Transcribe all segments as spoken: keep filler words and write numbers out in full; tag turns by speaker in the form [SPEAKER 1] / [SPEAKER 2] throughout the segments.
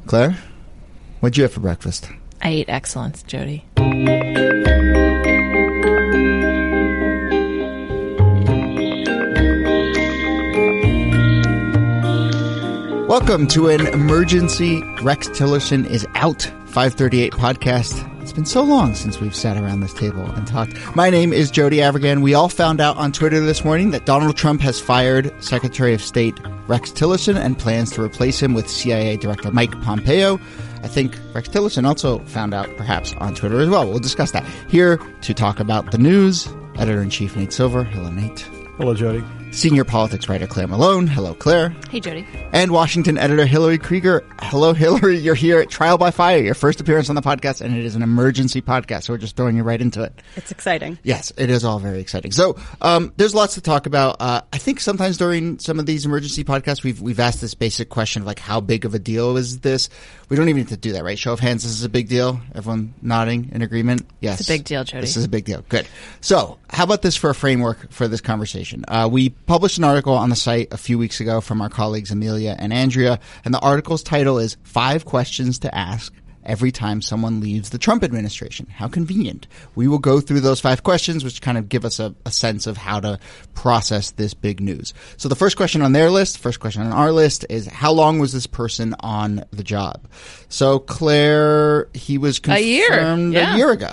[SPEAKER 1] Claire, what'd you have for breakfast?
[SPEAKER 2] I ate excellence, Jody.
[SPEAKER 1] Welcome to an emergency Rex Tillerson is out five thirty-eight podcast. It's been so long since we've sat around this table and talked. My name is Jody Avirgan. We all found out on Twitter this morning that Donald Trump has fired Secretary of State Rex Tillerson and plans to replace him with C I A Director Mike Pompeo. I think Rex Tillerson also found out perhaps on Twitter as well. We'll discuss that. Here to talk about the news, Editor-in-Chief Nate Silver. Hello, Nate.
[SPEAKER 3] Hello, Jody.
[SPEAKER 1] Senior politics writer Claire Malone. Hello, Claire.
[SPEAKER 2] Hey, Jody.
[SPEAKER 1] And Washington editor Hillary Krieger. Hello, Hillary. You're here at Trial by Fire, your first appearance on the podcast, and it is an emergency podcast, so we're just throwing you right into it.
[SPEAKER 4] It's exciting.
[SPEAKER 1] Yes, it is all very exciting. So um, there's lots to talk about. Uh, I think sometimes during some of these emergency podcasts, we've we've asked this basic question of like, how big of a deal is this? We don't even need to do that, right? Show of hands, this is a big deal. Everyone nodding in agreement? Yes.
[SPEAKER 2] It's a big deal, Jody.
[SPEAKER 1] This is a big deal. Good. So how about this for a framework for this conversation? Uh, we published an article on the site a few weeks ago from our colleagues Amelia and Andrea, and the article's title is Five Questions to Ask Every Time Someone Leaves the Trump Administration. How convenient. We will go through those five questions, which kind of give us a, a sense of how to process this big news. So the first question on their list, first question on our list is, how long was this person on the job? So, Claire, he was confirmed
[SPEAKER 2] a year, yeah.
[SPEAKER 1] a year ago.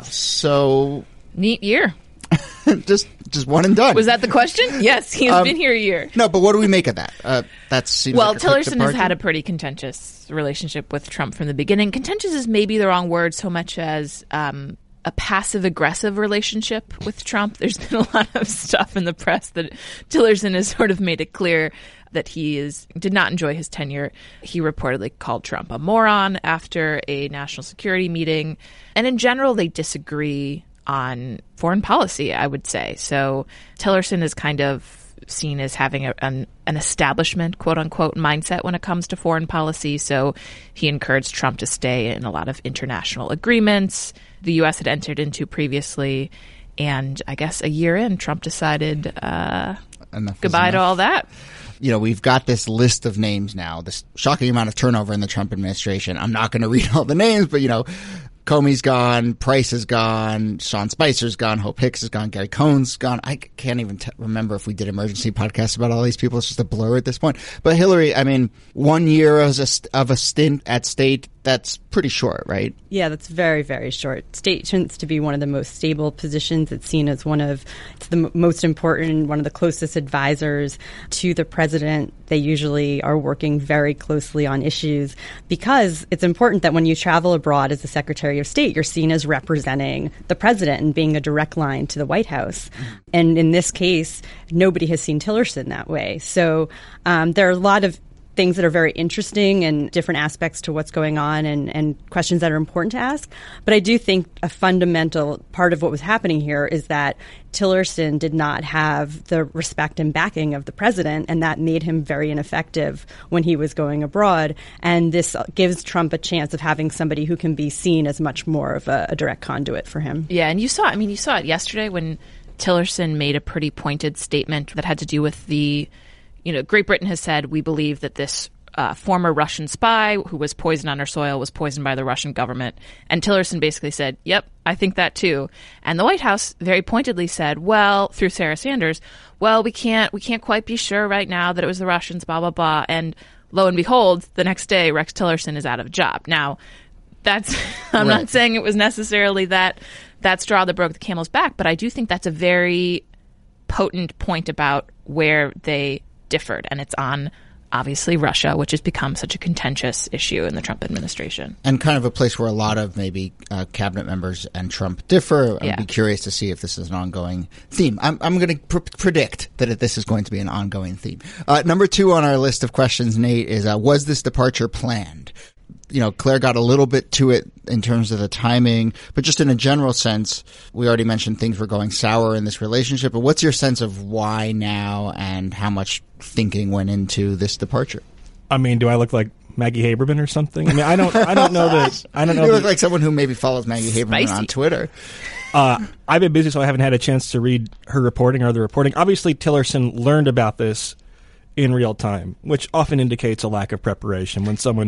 [SPEAKER 1] So
[SPEAKER 2] neat year.
[SPEAKER 1] just just one and done.
[SPEAKER 2] Was that the question? Yes, he's
[SPEAKER 1] um,
[SPEAKER 2] been here a year.
[SPEAKER 1] No, but what do we make of that? Uh, that seems
[SPEAKER 2] well,
[SPEAKER 1] like a quick
[SPEAKER 2] Tillerson has
[SPEAKER 1] departure.
[SPEAKER 2] had a pretty contentious relationship with Trump from the beginning. Contentious is maybe the wrong word so much as um, a passive-aggressive relationship with Trump. There's been a lot of stuff in the press that Tillerson has sort of made it clear that he is did not enjoy his tenure. He reportedly called Trump a moron after a national security meeting. And in general, they disagree on foreign policy, I would say. So Tillerson is kind of seen as having a, an, an establishment, quote unquote, mindset when it comes to foreign policy. So he encouraged Trump to stay in a lot of international agreements the U S had entered into previously. And I guess a year in, Trump decided uh, goodbye to all that.
[SPEAKER 1] You know, we've got this list of names now, this shocking amount of turnover in the Trump administration. I'm not going to read all the names, but, you know, Comey's gone, Price is gone, Sean Spicer's gone, Hope Hicks is gone, Gary Cohn's gone. I can't even t- remember if we did emergency podcasts about all these people. It's just a blur at this point. But Hillary, I mean, one year of a, st- of a stint at state, that's pretty short, right?
[SPEAKER 4] Yeah, that's very, very short. State tends to be one of the most stable positions. It's seen as one of it's the m- most important, one of the closest advisors to the president. They usually are working very closely on issues because it's important that when you travel abroad as a Secretary of State, you're seen as representing the president and being a direct line to the White House. And in this case, nobody has seen Tillerson that way. So um, there are a lot of things that are very interesting and different aspects to what's going on and, and questions that are important to ask. But I do think a fundamental part of what was happening here is that Tillerson did not have the respect and backing of the president, and that made him very ineffective when he was going abroad. And this gives Trump a chance of having somebody who can be seen as much more of a, a direct conduit for him.
[SPEAKER 2] Yeah, and you saw, I mean, you saw it yesterday when Tillerson made a pretty pointed statement that had to do with the You know, Great Britain has said, we believe that this uh, former Russian spy who was poisoned on our soil was poisoned by the Russian government. And Tillerson basically said, yep, I think that too. And the White House very pointedly said, well, through Sarah Sanders, well, we can't we can't quite be sure right now that it was the Russians, blah, blah, blah. And lo and behold, the next day, Rex Tillerson is out of a job. Now, that's I'm right. not saying it was necessarily that that straw that broke the camel's back, but I do think that's a very potent point about where they differed, and it's on obviously Russia, which has become such a contentious issue in the Trump administration.
[SPEAKER 1] And kind of a place where a lot of maybe uh, cabinet members and Trump differ. I'd
[SPEAKER 2] yeah.
[SPEAKER 1] be curious to see if this is an ongoing theme. I'm, I'm going to pr- predict that this is going to be an ongoing theme. Uh, number two on our list of questions, Nate, is uh, was this departure planned? You know, Claire got a little bit to it in terms of the timing, but just in a general sense, we already mentioned things were going sour in this relationship. But what's your sense of why now and how much thinking went into this departure?
[SPEAKER 3] I mean, do I look like Maggie Haberman or something? I mean, I don't, I don't know that. I don't know.
[SPEAKER 1] You
[SPEAKER 3] that,
[SPEAKER 1] look like someone who maybe follows Maggie Haberman
[SPEAKER 2] Spicy.
[SPEAKER 1] on Twitter.
[SPEAKER 3] Uh, I've been busy, so I haven't had a chance to read her reporting or the reporting. Obviously, Tillerson learned about this in real time, which often indicates a lack of preparation when someone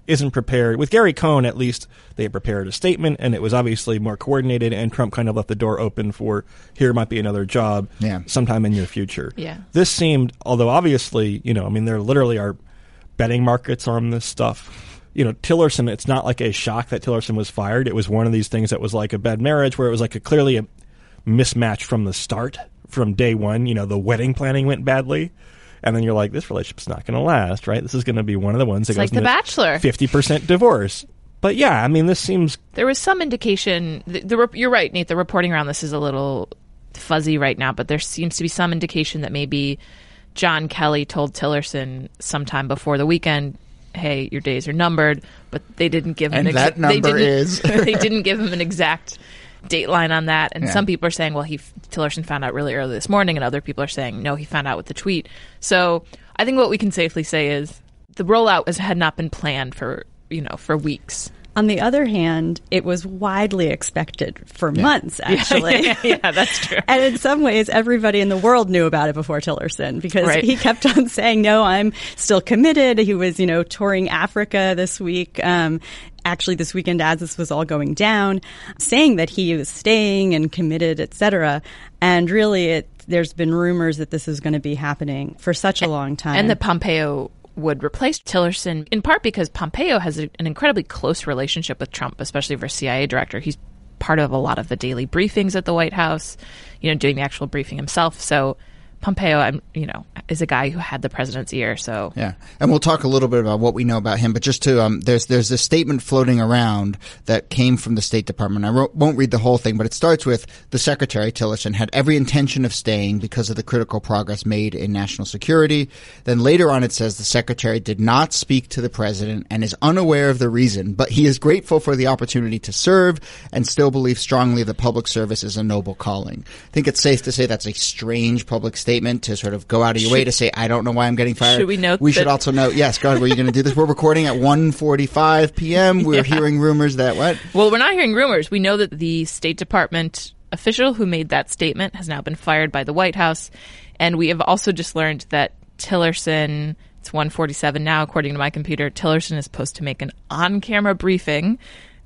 [SPEAKER 3] isn't prepared. With Gary Cohn, at least, they had prepared a statement, and it was obviously more coordinated, and Trump kind of left the door open for, here might be another job
[SPEAKER 1] yeah.
[SPEAKER 3] sometime in your future.
[SPEAKER 2] Yeah.
[SPEAKER 3] This seemed, although obviously, you know, I mean, there literally are betting markets on this stuff. You know, Tillerson, it's not like a shock that Tillerson was fired. It was one of these things that was like a bad marriage, where it was like a clearly a mismatch from the start, from day one. You know, the wedding planning went badly. And then you're like, this relationship's not going to last, right? This is going to be one of the ones that
[SPEAKER 2] it's
[SPEAKER 3] goes
[SPEAKER 2] like The Bachelor.
[SPEAKER 3] fifty percent divorce. But yeah, I mean, this seems...
[SPEAKER 2] There was some indication... The, the, you're right, Nate. The reporting around this is a little fuzzy right now, but there seems to be some indication that maybe John Kelly told Tillerson sometime before the weekend, hey, your days are numbered, but they didn't give him...
[SPEAKER 1] And
[SPEAKER 2] exa-
[SPEAKER 1] that number
[SPEAKER 2] they
[SPEAKER 1] is...
[SPEAKER 2] they didn't give him an exact dateline on that. And
[SPEAKER 1] yeah.
[SPEAKER 2] some people are saying, well, he Tillerson found out really early this morning, and other people are saying, no, he found out with the tweet. So I think what we can safely say is the rollout was, had not been planned for, you know, for weeks.
[SPEAKER 4] On the other hand, it was widely expected for yeah. months, actually.
[SPEAKER 2] Yeah, yeah, yeah, that's true.
[SPEAKER 4] And in some ways, everybody in the world knew about it before Tillerson, because right. he kept on saying, no, I'm still committed. He was, you know, touring Africa this week. Um, actually this weekend as this was all going down, saying that he was staying and committed, et cetera. And really, it, there's been rumors that this is going to be happening for such a long time.
[SPEAKER 2] And that Pompeo would replace Tillerson, in part because Pompeo has a, an incredibly close relationship with Trump, especially for C I A director. He's part of a lot of the daily briefings at the White House, you know, doing the actual briefing himself. So Pompeo, I'm, you know, is a guy who had the president's ear. So
[SPEAKER 1] yeah, and we'll talk a little bit about what we know about him. But just to um, there's there's a statement floating around that came from the State Department. I wrote, won't read the whole thing, but it starts with the Secretary Tillerson had every intention of staying because of the critical progress made in national security. Then later on, it says the Secretary did not speak to the president and is unaware of the reason, but he is grateful for the opportunity to serve and still believes strongly that public service is a noble calling. I think it's safe to say that's a strange public statement. statement to sort of go out of your should, way to say, I don't know why I'm getting fired.
[SPEAKER 2] Should we note
[SPEAKER 1] We
[SPEAKER 2] that-
[SPEAKER 1] should also note, yes, God, were you going to do this? We're recording at one forty-five p.m. We're yeah. hearing rumors that what?
[SPEAKER 2] Well, we're not hearing rumors. We know that the State Department official who made that statement has now been fired by the White House. And we have also just learned that Tillerson, it's one forty-seven now, according to my computer, Tillerson is supposed to make an on-camera briefing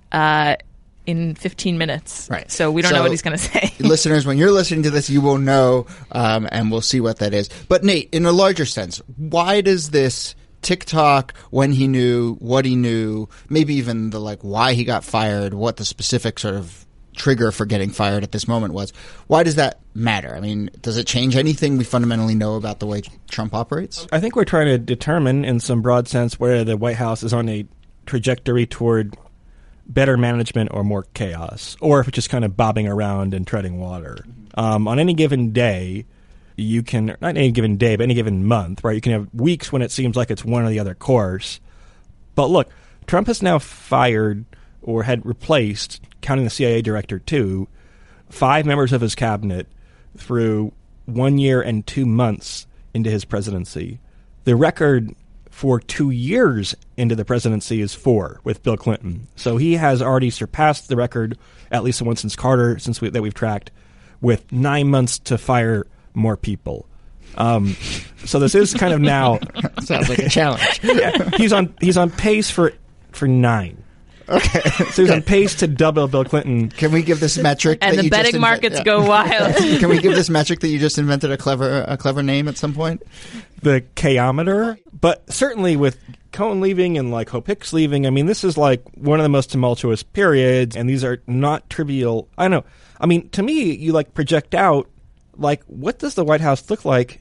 [SPEAKER 2] uh in fifteen minutes.
[SPEAKER 1] Right.
[SPEAKER 2] So we don't
[SPEAKER 1] so,
[SPEAKER 2] know what he's going to say.
[SPEAKER 1] Listeners, when you're listening to this, you will know, um, and we'll see what that is. But Nate, in a larger sense, why does this TikTok, when he knew, what he knew, maybe even the like why he got fired, what the specific sort of trigger for getting fired at this moment was, why does that matter? I mean, does it change anything we fundamentally know about the way Trump operates?
[SPEAKER 3] I think we're trying to determine in some broad sense where the White House is on a trajectory toward better management or more chaos, or if it's just kind of bobbing around and treading water. Um, on any given day, you can, not any given day, but any given month, right? You can have weeks when it seems like it's one or the other course. But look, Trump has now fired or had replaced, counting the C I A director too, five members of his cabinet through one year and two months into his presidency. The record for two years into the presidency is four with Bill Clinton. So he has already surpassed the record, at least the one since Carter, since we, that we've tracked, with nine months to fire more people. Um, so this is kind of now
[SPEAKER 1] sounds like a challenge.
[SPEAKER 3] Yeah, he's on he's on pace for for nine.
[SPEAKER 1] Okay,
[SPEAKER 3] so he's on pace to double Bill Clinton.
[SPEAKER 1] Can we give this metric?
[SPEAKER 2] And
[SPEAKER 1] that
[SPEAKER 2] the
[SPEAKER 1] you
[SPEAKER 2] betting
[SPEAKER 1] just inve-
[SPEAKER 2] markets
[SPEAKER 1] yeah.
[SPEAKER 2] go wild.
[SPEAKER 1] Can we give this metric that you just invented a clever a clever name at some point?
[SPEAKER 3] The K-ometer. But certainly with Cohen leaving and like Hope Hicks leaving, I mean, this is like one of the most tumultuous periods, and these are not trivial. I don't know. I mean, to me, you like project out, like, what does the White House look like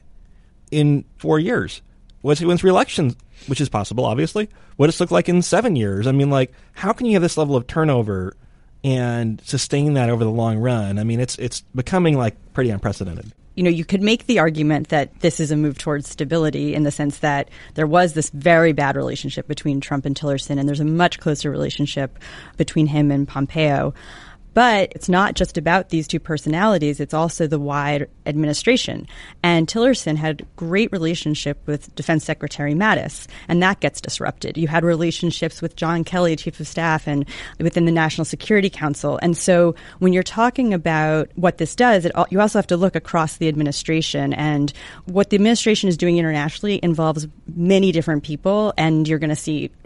[SPEAKER 3] in four years? Once he wins re-election, which is possible, obviously. What does it look like in seven years? I mean, like, how can you have this level of turnover and sustain that over the long run? I mean, it's it's becoming, like, pretty unprecedented.
[SPEAKER 4] You know, you could make the argument that this is a move towards stability in the sense that there was this very bad relationship between Trump and Tillerson, and there's a much closer relationship between him and Pompeo. But it's not just about these two personalities. It's also the wide administration. And Tillerson had great relationship with Defense Secretary Mattis, and that gets disrupted. You had relationships with John Kelly, Chief of Staff, and within the National Security Council. And so when you're talking about what this does, it, you also have to look across the administration. And what the administration is doing internationally involves many different people, and you're going to see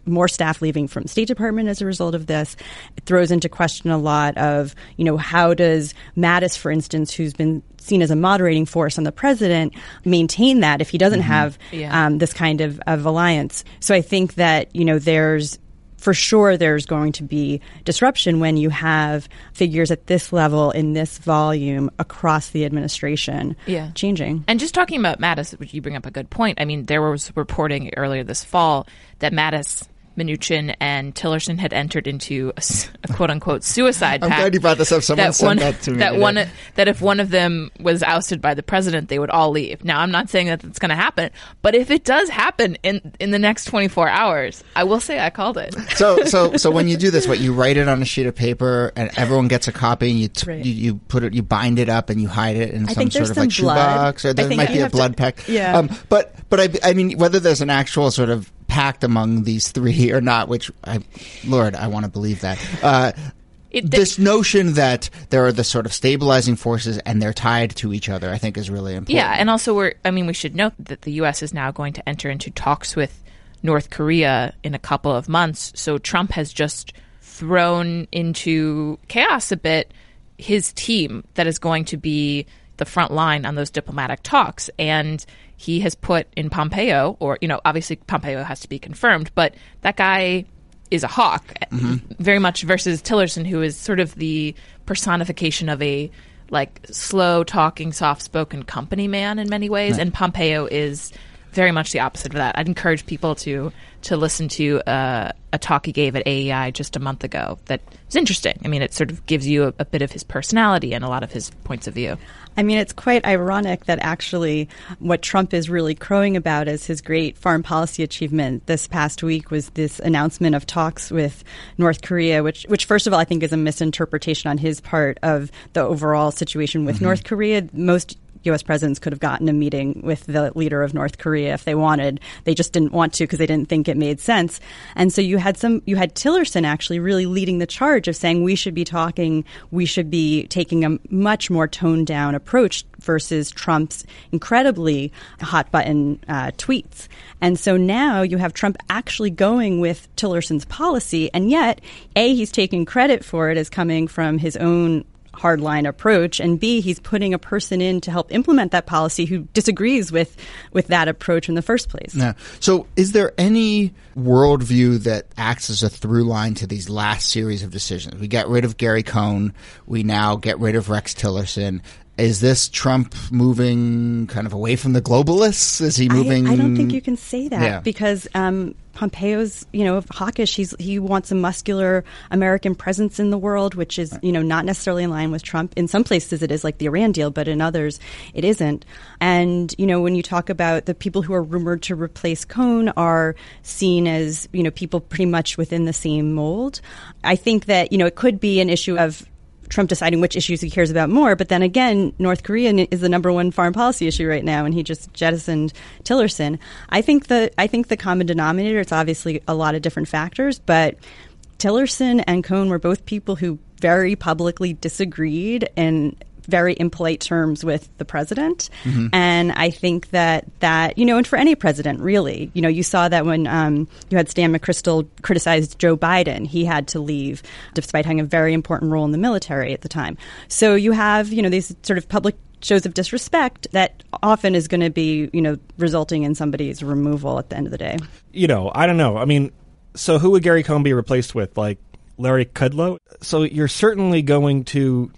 [SPEAKER 4] more staff leaving from the State Department as a result of this. It throws into question a lot of, you know, how does Mattis, for instance, who's been seen as a moderating force on the president, maintain that if he doesn't mm-hmm. have
[SPEAKER 2] yeah.
[SPEAKER 4] um, this kind of, of alliance? So I think that, you know, there's for sure there's going to be disruption when you have figures at this level in this volume across the administration
[SPEAKER 2] yeah.
[SPEAKER 4] changing.
[SPEAKER 2] And just talking about Mattis, which you bring up a good point. I mean, there was reporting earlier this fall that Mattis, Mnuchin, and Tillerson had entered into a, a quote-unquote suicide pact.
[SPEAKER 1] I'm glad you brought this up. Someone
[SPEAKER 2] that
[SPEAKER 1] sent
[SPEAKER 2] one,
[SPEAKER 1] that to me.
[SPEAKER 2] That,
[SPEAKER 1] today.
[SPEAKER 2] one, that if one of them was ousted by the president, they would all leave. Now, I'm not saying that that's going to happen, but if it does happen in, in the next twenty-four hours, I will say I called it.
[SPEAKER 1] So, so, so when you do this, what you write it on a sheet of paper, and everyone gets a copy, and you t-
[SPEAKER 4] right.
[SPEAKER 1] you, you put it, you bind it up, and you hide it in
[SPEAKER 4] I
[SPEAKER 1] some sort of
[SPEAKER 4] some
[SPEAKER 1] like shoebox, or there might be a blood
[SPEAKER 4] to,
[SPEAKER 1] pact.
[SPEAKER 4] Yeah.
[SPEAKER 1] Um, but, but I, I mean, whether there's an actual sort of pact among these three or not, which I, Lord, I want to believe that. Uh, it, this notion that there are the sort of stabilizing forces and they're tied to each other, I think, is really important.
[SPEAKER 2] Yeah, and also we're, I mean, we should note that the U S is now going to enter into talks with North Korea in a couple of months. So Trump has just thrown into chaos a bit his team that is going to be the front line on those diplomatic talks. And he has put in Pompeo, or, you know, obviously Pompeo has to be confirmed, but that guy is a hawk, mm-hmm. very much, versus Tillerson, who is sort of the personification of a, like, slow-talking, soft-spoken company man in many ways. Right. And Pompeo is very much the opposite of that. I'd encourage people to to listen to uh, a talk he gave at A E I just a month ago that is interesting. I mean, it sort of gives you a, a bit of his personality and a lot of his points of view.
[SPEAKER 4] I mean, it's quite ironic that actually what Trump is really crowing about as his great foreign policy achievement this past week was this announcement of talks with North Korea, which, which first of all, I think is a misinterpretation on his part of the overall situation with mm-hmm. North Korea. Most U S presidents could have gotten a meeting with the leader of North Korea if they wanted. They just didn't want to because they didn't think it made sense. And so you had some, you had Tillerson actually really leading the charge of saying we should be talking, we should be taking a much more toned down approach versus Trump's incredibly hot button uh, tweets. And so now you have Trump actually going with Tillerson's policy, and yet A, he's taking credit for it as coming from his own hardline approach, and B, he's putting a person in to help implement that policy who disagrees with with that approach in the first place.
[SPEAKER 1] Yeah. So is there any worldview that acts as a through line to these last series of decisions? We get rid of Gary Cohn. We now get rid of Rex Tillerson. Is this Trump moving kind of away from the globalists? Is he moving?
[SPEAKER 4] I, I don't think you can say that
[SPEAKER 1] yeah.
[SPEAKER 4] because um, Pompeo's, you know, hawkish. He's, he wants a muscular American presence in the world, which is, you know, not necessarily in line with Trump. In some places it is, like the Iran deal, but in others it isn't. And, you know, when you talk about the people who are rumored to replace Cohn are seen as, you know, people pretty much within the same mold. I think that, you know, it could be an issue of Trump deciding which issues he cares about more. But then again, North Korea is the number one foreign policy issue right now, and he just jettisoned Tillerson. I think the I think the common denominator, it's obviously a lot of different factors, but Tillerson and Cohn were both people who very publicly disagreed in very impolite terms with the president. Mm-hmm. And I think that that, you know, and for any president, really, you know, you saw that when um, you had Stan McChrystal criticized Joe Biden, he had to leave despite having a very important role in the military at the time. So you have, you know, these sort of public shows of disrespect that often is going to be, you know, resulting in somebody's removal at the end of the day.
[SPEAKER 3] You know, I don't know. I mean, so who would Gary Cohn be replaced with? Like Larry Kudlow? So you're certainly going to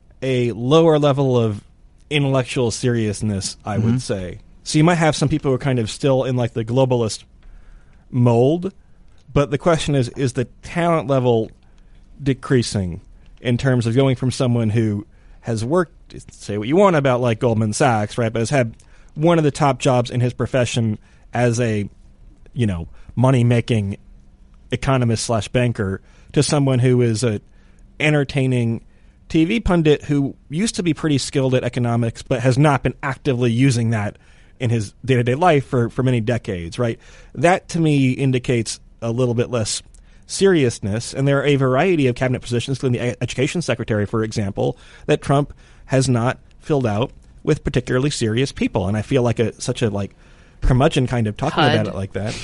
[SPEAKER 3] a lower level of intellectual seriousness, I mm-hmm. would say. So you might have some people who are kind of still in like the globalist mold, but the question is, is the talent level decreasing in terms of going from someone who has worked, say what you want about like Goldman Sachs, right, but has had one of the top jobs in his profession as a, you know, money-making economist slash banker, to someone who is a entertaining T V pundit who used to be pretty skilled at economics but has not been actively using that in his day-to-day life for, for many decades, right? That, to me, indicates a little bit less seriousness, and there are a variety of cabinet positions, including the education secretary, for example, that Trump has not filled out with particularly serious people, and I feel like a such a like curmudgeon kind of talking
[SPEAKER 2] H U D.
[SPEAKER 3] about it like that.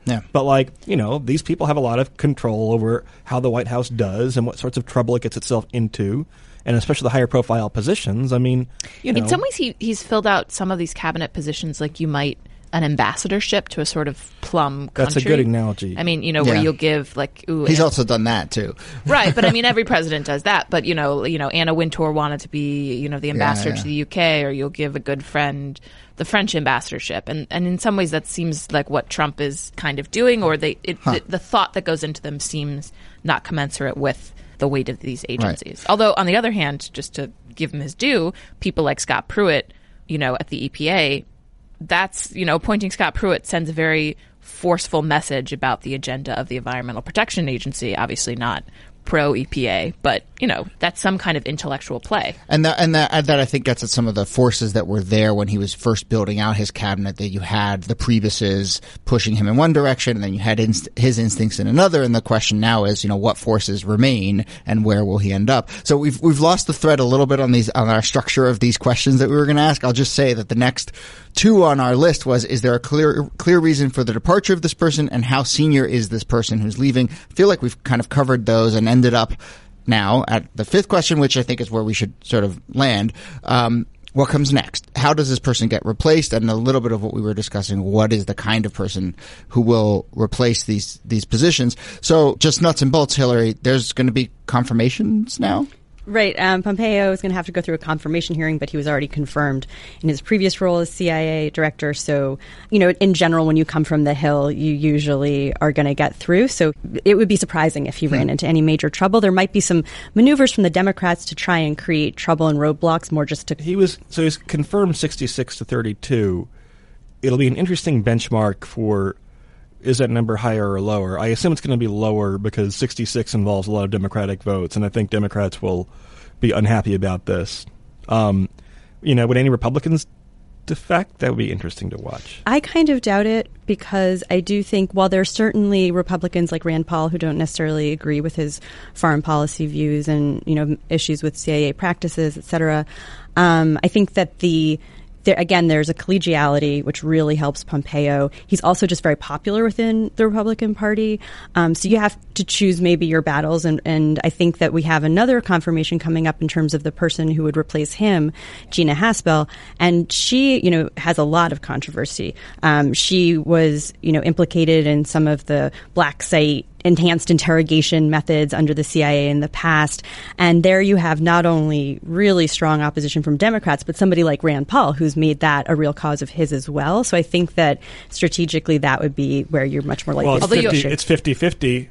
[SPEAKER 1] Yeah.
[SPEAKER 3] But, like, you know, these people have a lot of control over how the White House does and what sorts of trouble it gets itself into, and especially the higher profile positions. I mean, you know.
[SPEAKER 2] In some ways, he he's filled out some of these cabinet positions like you might an ambassadorship to a sort of plum country.
[SPEAKER 3] That's a good analogy.
[SPEAKER 2] I mean, you know, where
[SPEAKER 1] Yeah.
[SPEAKER 2] you'll give like ooh,
[SPEAKER 1] He's
[SPEAKER 2] Anna,
[SPEAKER 1] also done that too.
[SPEAKER 2] right, but I mean, every president does that. But you know, you know, Anna Wintour wanted to be, you know, the ambassador
[SPEAKER 1] yeah.
[SPEAKER 2] to the U K, or you'll give a good friend the French ambassadorship, and and in some ways that seems like what Trump is kind of doing, or they it,
[SPEAKER 1] Huh.
[SPEAKER 2] the, the thought that goes into them seems not commensurate with the weight of these agencies. Right. Although, on the other hand, just to give him his due, people like Scott Pruitt, you know, at the E P A, that's, you know, appointing Scott Pruitt sends a very forceful message about the agenda of the Environmental Protection Agency, obviously not pro-E P A, but, you know, that's some kind of intellectual play.
[SPEAKER 1] And that, and that, and that I think gets at some of the forces that were there when he was first building out his cabinet, that you had the Priebus's pushing him in one direction, and then you had inst- his instincts in another. And the question now is, you know, what forces remain and where will he end up? So we've, we've lost the thread a little bit on these, on our structure of these questions that we were going to ask. I'll just say that the next two on our list was, is there a clear, clear reason for the departure of this person, and how senior is this person who's leaving? I feel like we've kind of covered those and ended up now at the fifth question, which I think is where we should sort of land. Um, what comes next? How does this person get replaced? And a little bit of what we were discussing, what is the kind of person who will replace these, these positions? So just nuts and bolts, Hillary, there's going to be confirmations now?
[SPEAKER 4] Right. Um, Pompeo is going to have to go through a confirmation hearing, but he was already confirmed in his previous role as C I A director. So, you know, in general, when you come from the Hill, you usually are going to get through. So it would be surprising if he ran into any major trouble. There might be some maneuvers from the Democrats to try and create trouble and roadblocks, more just to...
[SPEAKER 3] He was, so he's confirmed sixty-six to thirty-two. It'll be an interesting benchmark for, is that number higher or lower? I assume it's going to be lower because sixty-six involves a lot of Democratic votes, and I think Democrats will be unhappy about this. Um, you know, would any Republicans defect? That would be interesting to watch.
[SPEAKER 4] I kind of doubt it, because I do think while there are certainly Republicans like Rand Paul who don't necessarily agree with his foreign policy views and, you know, issues with C I A practices, et cetera, um, I think that the There, again, there's a collegiality which really helps Pompeo. He's also just very popular within the Republican Party. Um, so you have to choose maybe your battles. And, and I think that we have another confirmation coming up in terms of the person who would replace him, Gina Haspel. And she, you know, has a lot of controversy. Um, she was, you know, implicated in some of the black site enhanced interrogation methods under the C I A in the past. And there you have not only really strong opposition from Democrats, but somebody like Rand Paul, who's made that a real cause of his as well. So I think that strategically that would be where you're much more likely
[SPEAKER 3] well,
[SPEAKER 4] to
[SPEAKER 3] it's
[SPEAKER 4] see
[SPEAKER 3] fifty, it's fifty-fifty,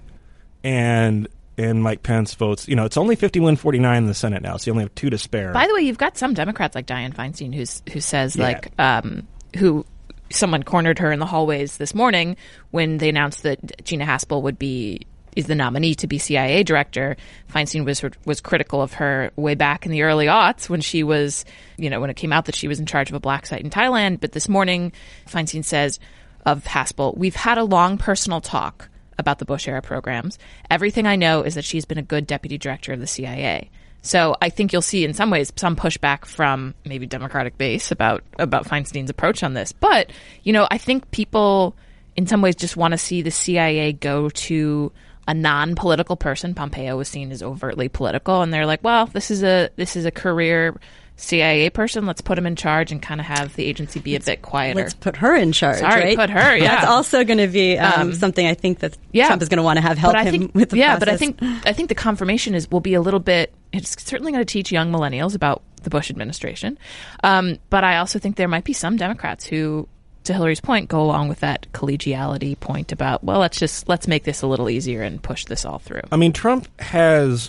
[SPEAKER 3] and and Mike Pence votes. You know, it's only fifty-one forty-nine in the Senate now, so you only have two to spare.
[SPEAKER 2] By the way, you've got some Democrats like Dianne Feinstein who's who says
[SPEAKER 3] Yeah.
[SPEAKER 2] like um, who someone cornered her in the hallways this morning when they announced that Gina Haspel would be is the nominee to be C I A director. Feinstein was was critical of her way back in the early aughts when she was, you know, when it came out that she was in charge of a black site in Thailand. But this morning, Feinstein says of Haspel, "We've had a long personal talk about the Bush era programs. Everything I know is that she's been a good deputy director of the C I A." So I think you'll see in some ways some pushback from maybe Democratic base about, about Feinstein's approach on this. But, you know, I think people in some ways just want to see the C I A go to a non-political person. Pompeo was seen as overtly political, and they're like, well, this is a this is a career C I A person. Let's put him in charge and kind of have the agency be a bit quieter.
[SPEAKER 4] Let's put her in charge.
[SPEAKER 2] Sorry,
[SPEAKER 4] right?
[SPEAKER 2] put her. Yeah,
[SPEAKER 4] that's also going to be um,
[SPEAKER 2] Um,
[SPEAKER 4] something I think that
[SPEAKER 2] yeah.
[SPEAKER 4] Trump is going to want to have help
[SPEAKER 2] but I
[SPEAKER 4] him
[SPEAKER 2] think,
[SPEAKER 4] with the
[SPEAKER 2] yeah,
[SPEAKER 4] process.
[SPEAKER 2] but I think I think the confirmation is will be a little bit. It's certainly going to teach young millennials about the Bush administration, um, but I also think there might be some Democrats who, to Hillary's point, go along with that collegiality point about, well, let's just let's make this a little easier and push this all through.
[SPEAKER 3] I mean, Trump has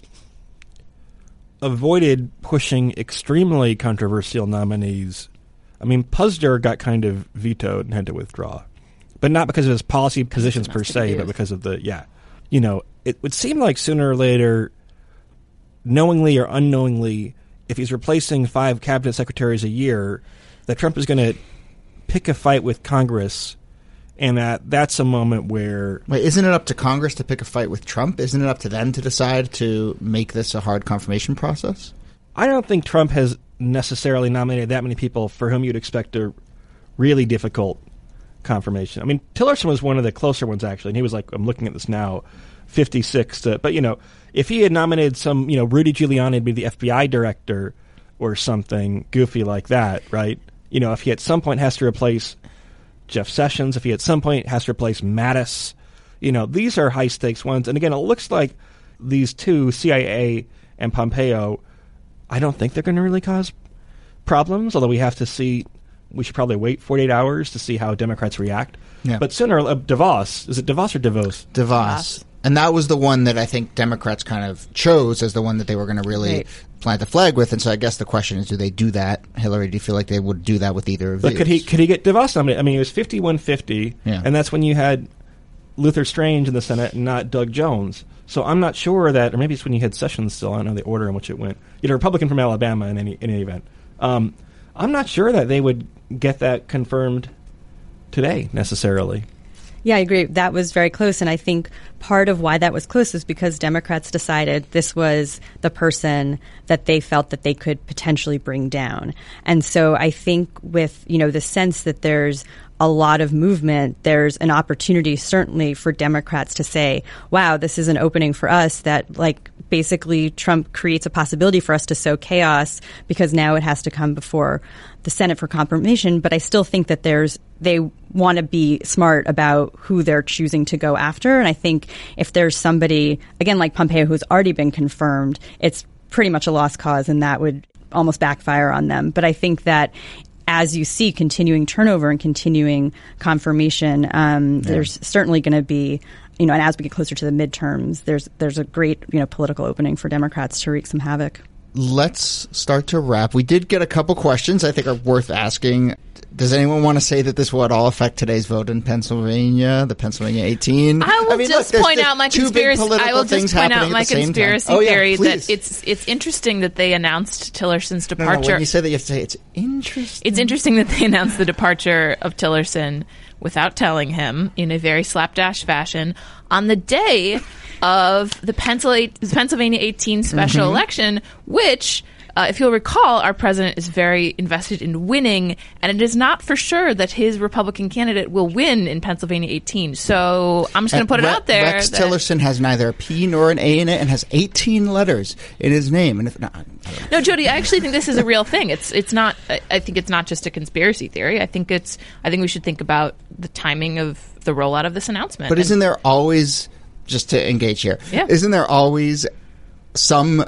[SPEAKER 3] avoided pushing extremely controversial nominees. I mean, Puzder got kind of vetoed and had to withdraw, but not because of his policy positions per se, but because of the, yeah. You know, it would seem like sooner or later, knowingly or unknowingly, if he's replacing five cabinet secretaries a year, that Trump is going to pick a fight with Congress, and that that's a moment where...
[SPEAKER 1] Wait, isn't it up to Congress to pick a fight with Trump? Isn't it up to them to decide to make this a hard confirmation process?
[SPEAKER 3] I don't think Trump has necessarily nominated that many people for whom you'd expect a really difficult confirmation. I mean, Tillerson was one of the closer ones, actually, and he was like, I'm looking at this now, fifty-six to, but, you know, if he had nominated some, you know, Rudy Giuliani to be the F B I director or something goofy like that, right? You know, if he at some point has to replace Jeff Sessions, if he at some point has to replace Mattis, you know, these are high-stakes ones. And again, it looks like these two, C I A and Pompeo, I don't think they're going to really cause problems, although we have to see, we should probably wait forty-eight hours to see how Democrats react. Yeah. But sooner, uh, DeVos, is it DeVos or DeVos?
[SPEAKER 1] DeVos. And that was the one that I think Democrats kind of chose as the one that they were going to really right. plant the flag with. And so I guess the question is, do they do that? Hillary, do you feel like they would do that with either of
[SPEAKER 3] but
[SPEAKER 1] these?
[SPEAKER 3] Could he, could he get DeVos nominated? I mean, it was fifty-one fifty, yeah. and that's when you had Luther Strange in the Senate and not Doug Jones. So I'm not sure that, or maybe it's when you had Sessions still. I don't know the order in which it went. You had a Republican from Alabama in any in any event. Um, I'm not sure that they would get that confirmed today necessarily.
[SPEAKER 4] Yeah, I agree. That was very close. And I think part of why that was close is because Democrats decided this was the person that they felt that they could potentially bring down. And so I think with, you know, the sense that there's a lot of movement, there's an opportunity certainly for Democrats to say, wow, this is an opening for us that, like, basically Trump creates a possibility for us to sow chaos because now it has to come before the Senate for confirmation. But I still think that there's they want to be smart about who they're choosing to go after. And I think if there's somebody, again, like Pompeo, who's already been confirmed, it's pretty much a lost cause, and that would almost backfire on them. But I think that as you see continuing turnover and continuing confirmation, um, yeah. there's certainly going to be, you know, and as we get closer to the midterms, there's there's a great, you know, political opening for Democrats to wreak some havoc.
[SPEAKER 1] Let's start to wrap. We did get a couple questions I think are worth asking. Does anyone want to say that this will at all affect today's vote in Pennsylvania, the Pennsylvania eighteen?
[SPEAKER 2] I will I mean,
[SPEAKER 1] just
[SPEAKER 2] look,
[SPEAKER 1] point
[SPEAKER 2] out my conspiracy. I will just point out my conspiracy
[SPEAKER 1] oh, yeah,
[SPEAKER 2] theory
[SPEAKER 1] please.
[SPEAKER 2] that it's it's interesting that they announced Tillerson's departure.
[SPEAKER 1] No, no, when you say that, you have to say it's interesting.
[SPEAKER 2] It's interesting that they announced the departure of Tillerson without telling him in a very slapdash fashion on the day of the Pennsylvania eighteen special mm-hmm. election, which, uh, if you'll recall, our president is very invested in winning, and it is not for sure that his Republican candidate will win in Pennsylvania eighteen. So I'm just going to put it
[SPEAKER 1] Re-
[SPEAKER 2] out there.
[SPEAKER 1] Rex Tillerson has neither a P nor an A in it and has eighteen letters in his name. And if, no,
[SPEAKER 2] no, Jody, I actually think this is a real thing. It's it's not. I, I think it's not just a conspiracy theory. I think it's. I think we should think about the timing of the rollout of this announcement.
[SPEAKER 1] But
[SPEAKER 2] and,
[SPEAKER 1] isn't there always, just to engage here,
[SPEAKER 2] yeah.
[SPEAKER 1] isn't there always some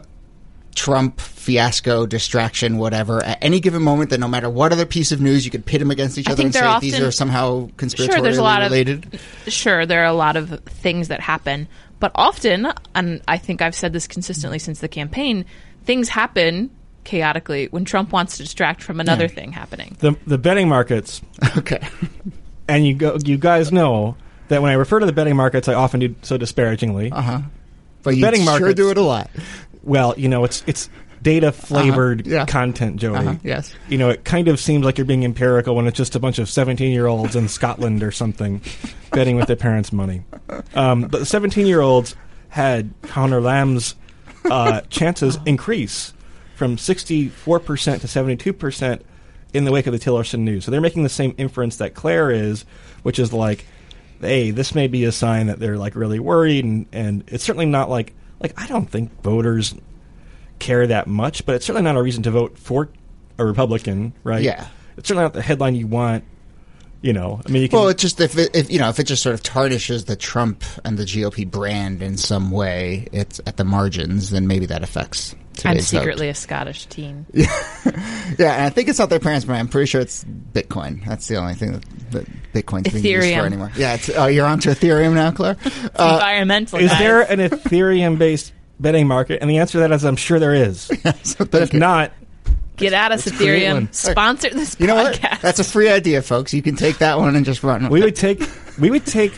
[SPEAKER 1] Trump fiasco, distraction, whatever, at any given moment that no matter what other piece of news, you could pit them against each
[SPEAKER 2] I
[SPEAKER 1] other and say
[SPEAKER 2] often,
[SPEAKER 1] these are somehow conspiratorially
[SPEAKER 2] sure, there's a lot
[SPEAKER 1] related?
[SPEAKER 2] Of, sure, there are a lot of things that happen. But often, and I think I've said this consistently since the campaign, things happen chaotically when Trump wants to distract from another yeah. thing happening.
[SPEAKER 3] The the betting markets.
[SPEAKER 1] Okay.
[SPEAKER 3] And you go, you guys know that when I refer to the betting markets, I often do so disparagingly.
[SPEAKER 1] Uh-huh. But
[SPEAKER 3] the
[SPEAKER 1] you
[SPEAKER 3] betting
[SPEAKER 1] sure
[SPEAKER 3] markets,
[SPEAKER 1] do it a lot.
[SPEAKER 3] Well, you know, it's it's data-flavored
[SPEAKER 1] uh-huh. yeah.
[SPEAKER 3] content, Jody.
[SPEAKER 1] Uh-huh. Yes.
[SPEAKER 3] You know, it kind of seems like you're being empirical when it's just a bunch of seventeen-year-olds in Scotland or something betting with their parents' money. Um, but the seventeen-year-olds had Connor Lamb's uh, chances increase from sixty-four percent to seventy-two percent in the wake of the Tillerson news. So they're making the same inference that Claire is, which is like, hey, this may be a sign that they're like really worried, and, and it's certainly not like, like I don't think voters care that much, but it's certainly not a reason to vote for a Republican, right?
[SPEAKER 1] Yeah.
[SPEAKER 3] It's certainly not the headline you want, you know. I mean, you can,
[SPEAKER 1] well, it's just if, it, if you know if it just sort of tarnishes the Trump and the G O P brand in some way, it's at the margins, then maybe that affects
[SPEAKER 2] I'm secretly
[SPEAKER 1] vote.
[SPEAKER 2] a Scottish teen.
[SPEAKER 1] Yeah, yeah, and I think it's not their parents' brand. I'm pretty sure it's Bitcoin. That's the only thing that, that Bitcoin's being used for anymore. Yeah, it's, oh, you're onto Ethereum now, Claire?
[SPEAKER 2] Uh, environmental.
[SPEAKER 3] Is
[SPEAKER 2] guys.
[SPEAKER 3] there an Ethereum-based betting market? And the answer to that is I'm sure there is.
[SPEAKER 1] so
[SPEAKER 3] but if not,
[SPEAKER 2] get at us, Ethereum. Sponsor this
[SPEAKER 1] you
[SPEAKER 2] podcast.
[SPEAKER 1] know what? That's a free idea, folks. You can take that one and just run with
[SPEAKER 3] we
[SPEAKER 1] it.
[SPEAKER 3] would take we would take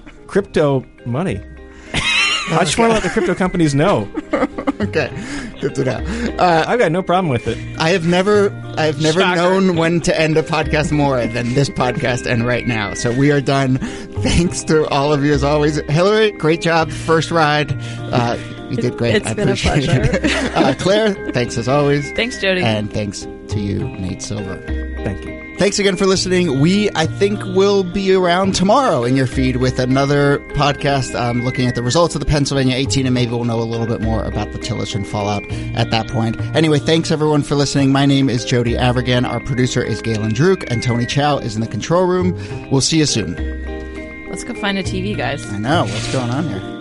[SPEAKER 3] crypto money. I just want to let the crypto companies know.
[SPEAKER 1] Okay, good to know. Uh,
[SPEAKER 3] I've got no problem with it.
[SPEAKER 1] I have never, I have never
[SPEAKER 2] Shocker.
[SPEAKER 1] known when to end a podcast more than this podcast and right now. So we are done. Thanks to all of you as always. Hillary, great job, first ride. Uh, you did great.
[SPEAKER 4] It's
[SPEAKER 1] I
[SPEAKER 4] been a
[SPEAKER 1] appreciate
[SPEAKER 4] pleasure.
[SPEAKER 1] it. uh, Claire, thanks as always.
[SPEAKER 2] Thanks, Jody.
[SPEAKER 1] And thanks to you, Nate Silver.
[SPEAKER 3] Thank you.
[SPEAKER 1] Thanks again for listening. We, I think, will be around tomorrow in your feed with another podcast um, looking at the results of the Pennsylvania eighteen, and maybe we'll know a little bit more about the Tillerson fallout at that point. Anyway, thanks everyone for listening. My name is Jody Avirgan. Our producer is Galen Druk, and Tony Chow is in the control room. We'll see you soon.
[SPEAKER 2] Let's go find a T V, guys.
[SPEAKER 1] I know. What's going on here?